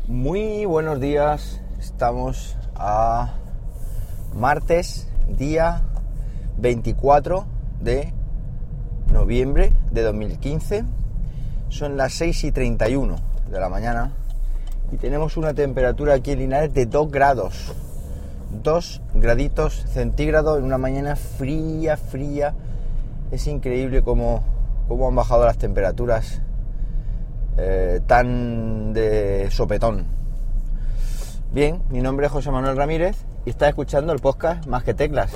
Muy buenos días, estamos a martes, día 24 de noviembre de 2015, son las 6:31 de la mañana y tenemos una temperatura aquí en Linares de 2 grados, 2 graditos centígrados en una mañana fría, es increíble cómo han bajado las temperaturas. Tan de sopetón. Bien, mi nombre es José Manuel Ramírez y estás escuchando el podcast Más que Teclas.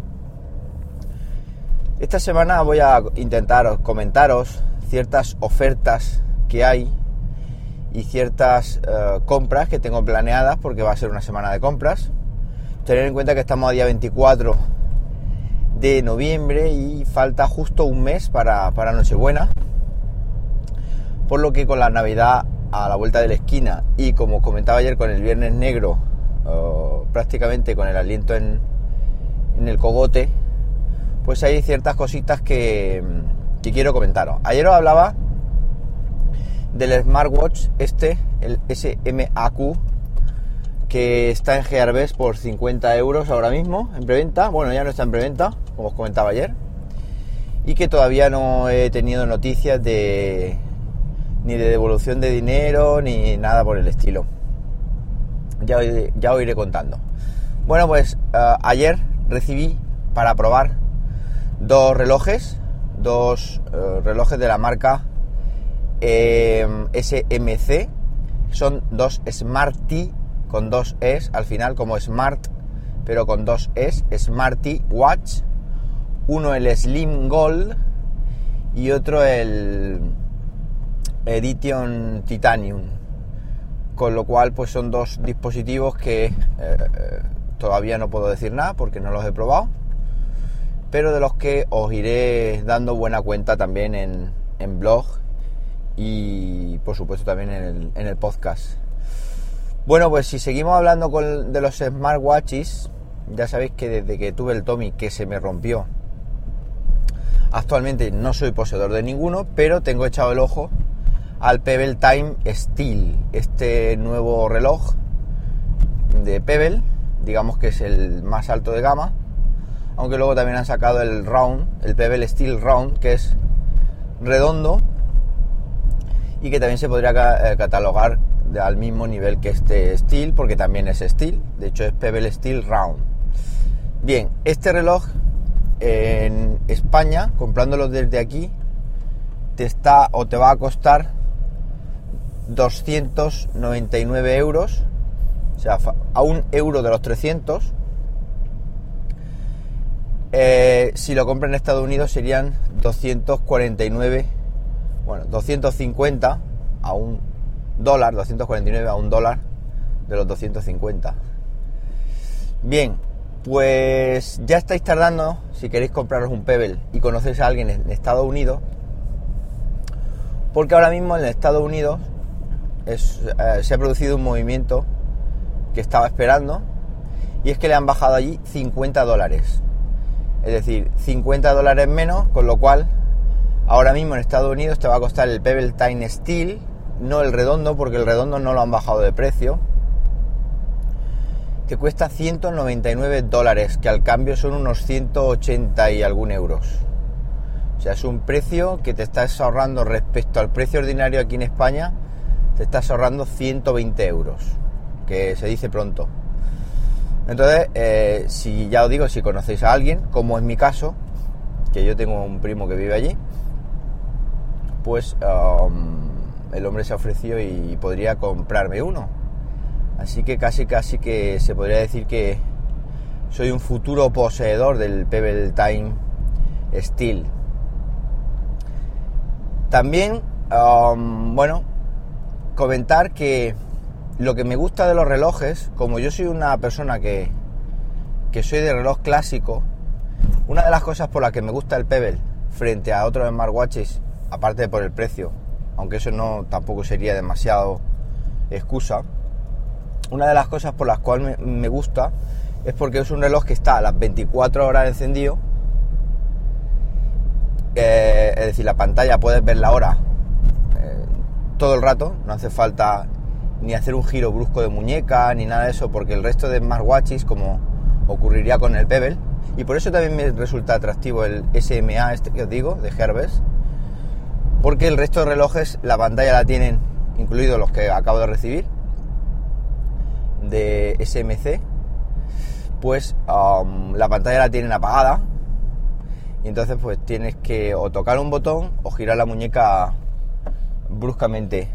Esta semana voy a intentar comentaros ciertas ofertas que hay y ciertas compras que tengo planeadas, porque va a ser una semana de compras. Tener en cuenta que estamos a día 24 de noviembre y falta justo un mes para Nochebuena. Por lo que con la Navidad a la vuelta de la esquina y, como comentaba ayer, con el Viernes Negro prácticamente con el aliento en el cogote, pues hay ciertas cositas que quiero comentaros. Ayer os hablaba del smartwatch el SMAQ, que está en Gearbest por 50 euros ahora mismo en preventa. Bueno, ya no está en preventa, como os comentaba ayer, y que todavía no he tenido noticias ni de devolución de dinero ni nada por el estilo. Ya os iré contando. Bueno, pues ayer recibí para probar dos relojes de la marca SMC. Son dos Smarty con dos Es al final, como Smart pero con dos Es, Smarty Watch. Uno el Slim Gold y otro el Edition Titanium, con lo cual pues son dos dispositivos que todavía no puedo decir nada porque no los he probado, pero de los que os iré dando buena cuenta también en blog y por supuesto también en el podcast. Bueno, pues si seguimos hablando de los smartwatches, ya sabéis que desde que tuve el Tommy, que se me rompió, actualmente no soy poseedor de ninguno, pero tengo echado el ojo al Pebble Time Steel, este nuevo reloj de Pebble, digamos que es el más alto de gama, aunque luego también han sacado el Round, el Pebble Steel Round, que es redondo y que también se podría catalogar al mismo nivel que este Steel, porque también es Steel, de hecho es Pebble Steel Round. Bien, este reloj en España, comprándolo desde aquí, te va a costar 299 euros, o sea, a un euro de los 300. Si lo compra en Estados Unidos serían 249, bueno, 250 a un dólar, 249 a un dólar de los 250. Bien, pues ya estáis tardando si queréis compraros un Pebble y conocéis a alguien en Estados Unidos, porque ahora mismo en Estados Unidos se ha producido un movimiento que estaba esperando, y es que le han bajado allí $50, es decir, $50 menos, con lo cual ahora mismo en Estados Unidos te va a costar el Pebble Time Steel, no el redondo, porque el redondo no lo han bajado de precio, que cuesta $199, que al cambio son unos 180 y algún euros. O sea, es un precio que te estás ahorrando respecto al precio ordinario aquí en España. Te estás ahorrando 120 euros, que se dice pronto. Entonces, si ya os digo, si conocéis a alguien, como es mi caso, que yo tengo un primo que vive allí, pues el hombre se ha ofrecido y podría comprarme uno. Así que casi que se podría decir que soy un futuro poseedor del Pebble Time Steel. También, comentar que lo que me gusta de los relojes, como yo soy una persona que soy de reloj clásico, una de las cosas por las que me gusta el Pebble frente a otros smartwatches, aparte de por el precio, aunque eso no tampoco sería demasiado excusa, una de las cosas por las cuales me gusta es porque es un reloj que está a las 24 horas encendido, es decir, la pantalla puedes ver la hora todo el rato, no hace falta ni hacer un giro brusco de muñeca, ni nada de eso, porque el resto de smartwatches, como ocurriría con el Pebble, y por eso también me resulta atractivo el SMA este que os digo, de Hermes, porque el resto de relojes la pantalla la tienen, incluidos los que acabo de recibir, de SMC, pues la pantalla la tienen apagada, y entonces pues tienes que o tocar un botón o girar la muñeca bruscamente.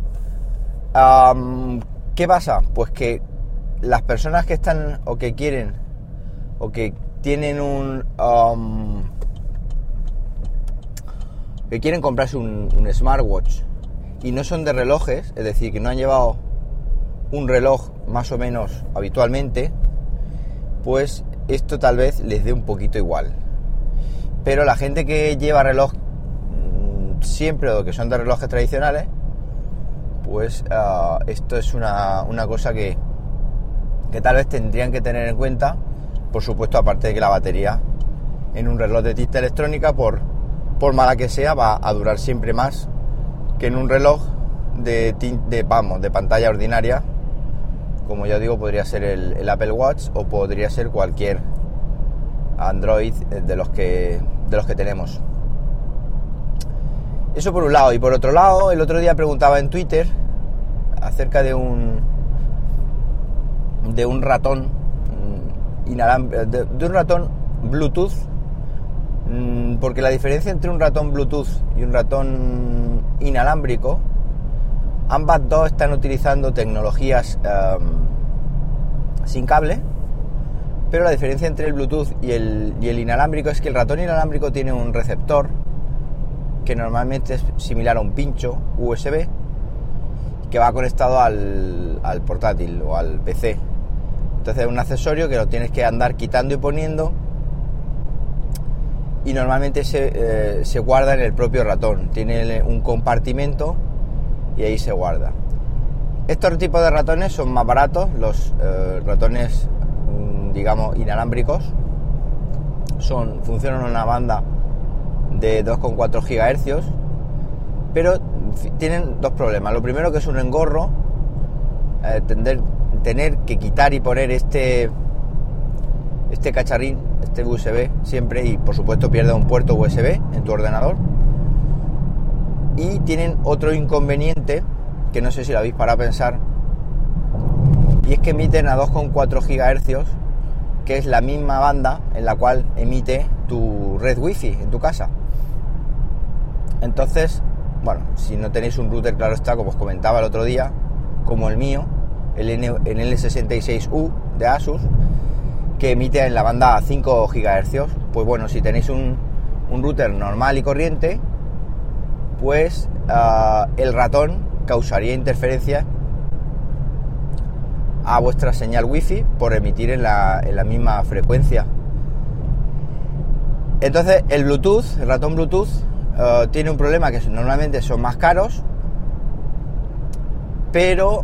¿Qué pasa? Pues que las personas que están o que quieren o que tienen que quieren comprarse un smartwatch y no son de relojes, es decir, que no han llevado un reloj más o menos habitualmente, pues esto tal vez les dé un poquito igual. Pero la gente que lleva reloj siempre o que son de relojes tradicionales, pues esto es una cosa que tal vez tendrían que tener en cuenta. Por supuesto, aparte de que la batería en un reloj de tinta electrónica, por mala que sea, va a durar siempre más que en un reloj de pantalla ordinaria, como ya digo, podría ser el Apple Watch o podría ser cualquier Android de los que tenemos. Eso por un lado. Y por otro lado, el otro día preguntaba en Twitter acerca de un ratón de un ratón Bluetooth, porque la diferencia entre un ratón Bluetooth y un ratón inalámbrico, ambas dos están utilizando tecnologías sin cable, pero la diferencia entre el Bluetooth y el inalámbrico es que el ratón inalámbrico tiene un receptor que normalmente es similar a un pincho USB que va conectado al portátil o al PC. Entonces es un accesorio que lo tienes que andar quitando y poniendo, y normalmente se guarda en el propio ratón. Tiene un compartimento y ahí se guarda. Estos tipos de ratones son más baratos, los ratones digamos inalámbricos funcionan en una banda de 2,4 GHz, pero tienen dos problemas. Lo primero, que es un engorro, tener que quitar y poner este cacharrín, este USB siempre, y por supuesto pierde un puerto USB en tu ordenador. Y tienen otro inconveniente que no sé si lo habéis parado a pensar, y es que emiten a 2,4 GHz, que es la misma banda en la cual emite tu red wifi en tu casa. Entonces, bueno, si no tenéis un router, claro está, como os comentaba el otro día, como el mío, el L66U de Asus, que emite en la banda 5 GHz, pues bueno, si tenéis un router normal y corriente, pues el ratón causaría interferencia a vuestra señal wifi por emitir en la misma frecuencia. Entonces el ratón Bluetooth tiene un problema, que normalmente son más caros, pero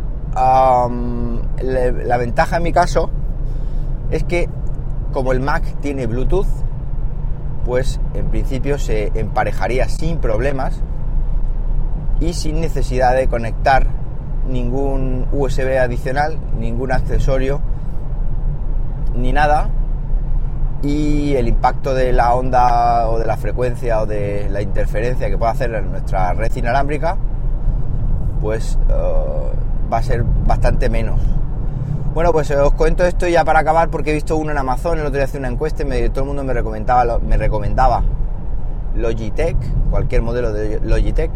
la ventaja en mi caso es que como el Mac tiene Bluetooth, pues en principio se emparejaría sin problemas y sin necesidad de conectar ningún USB adicional, ningún accesorio ni nada, y el impacto de la onda o de la frecuencia o de la interferencia que pueda hacer en nuestra red inalámbrica pues va a ser bastante menos. Bueno, pues os cuento esto ya para acabar, porque he visto uno en Amazon, el otro día hice una encuesta y todo el mundo me recomendaba Logitech, cualquier modelo de Logitech,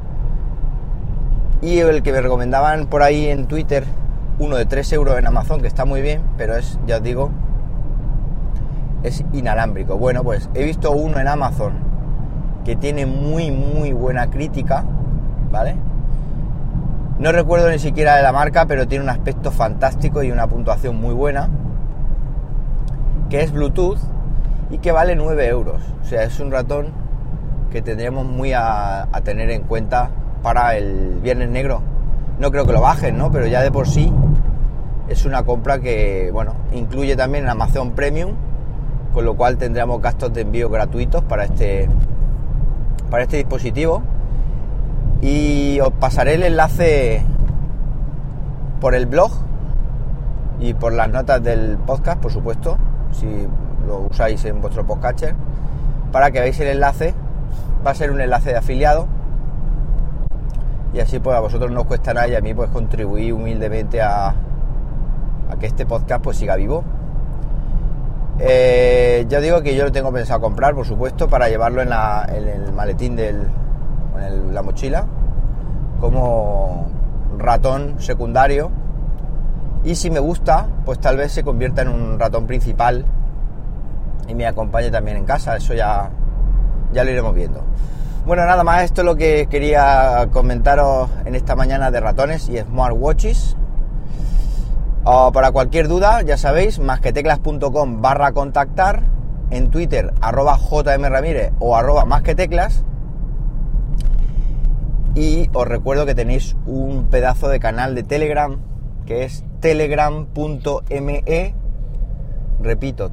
y el que me recomendaban por ahí en Twitter, uno de 3 euros en Amazon, que está muy bien, pero es, ya os digo, es inalámbrico. Bueno, pues he visto uno en Amazon que tiene muy muy buena crítica, ¿vale? No recuerdo ni siquiera de la marca, pero tiene un aspecto fantástico y una puntuación muy buena, que es Bluetooth y que vale 9 euros. O sea, es un ratón que tendremos muy a tener en cuenta para el Viernes Negro. No creo que lo bajen, ¿no? Pero ya de por sí es una compra que, bueno, incluye también Amazon Premium, con lo cual tendremos gastos de envío gratuitos para este dispositivo. Y os pasaré el enlace por el blog y por las notas del podcast, por supuesto, si lo usáis en vuestro podcatcher, para que veáis el enlace. Va a ser un enlace de afiliado y así pues a vosotros no os cuesta nada y a mí pues contribuir humildemente a que este podcast pues siga vivo. Ya digo que yo lo tengo pensado comprar, por supuesto, para llevarlo en el maletín en la mochila como ratón secundario, y si me gusta pues tal vez se convierta en un ratón principal y me acompañe también en casa. Eso ya lo iremos viendo. Bueno, nada más, esto es lo que quería comentaros en esta mañana de ratones y smartwatches. Para cualquier duda, ya sabéis, masqueteclas.com/contactar, en Twitter @jmramírez o @masqueteclas. Y os recuerdo que tenéis un pedazo de canal de Telegram, que es telegram.me, repito,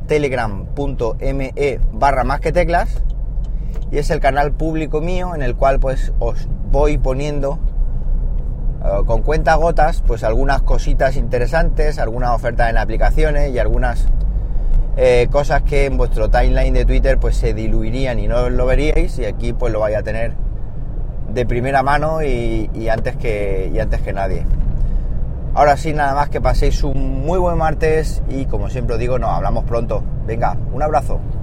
telegram.me/masqueteclas, y es el canal público mío en el cual pues os voy poniendo con cuentagotas pues algunas cositas interesantes, algunas ofertas en aplicaciones y algunas cosas que en vuestro timeline de Twitter pues se diluirían y no lo veríais, y aquí pues lo vais a tener de primera mano y antes que nadie. Ahora sí, nada más, que paséis un muy buen martes y como siempre os digo, nos hablamos pronto. Venga, un abrazo.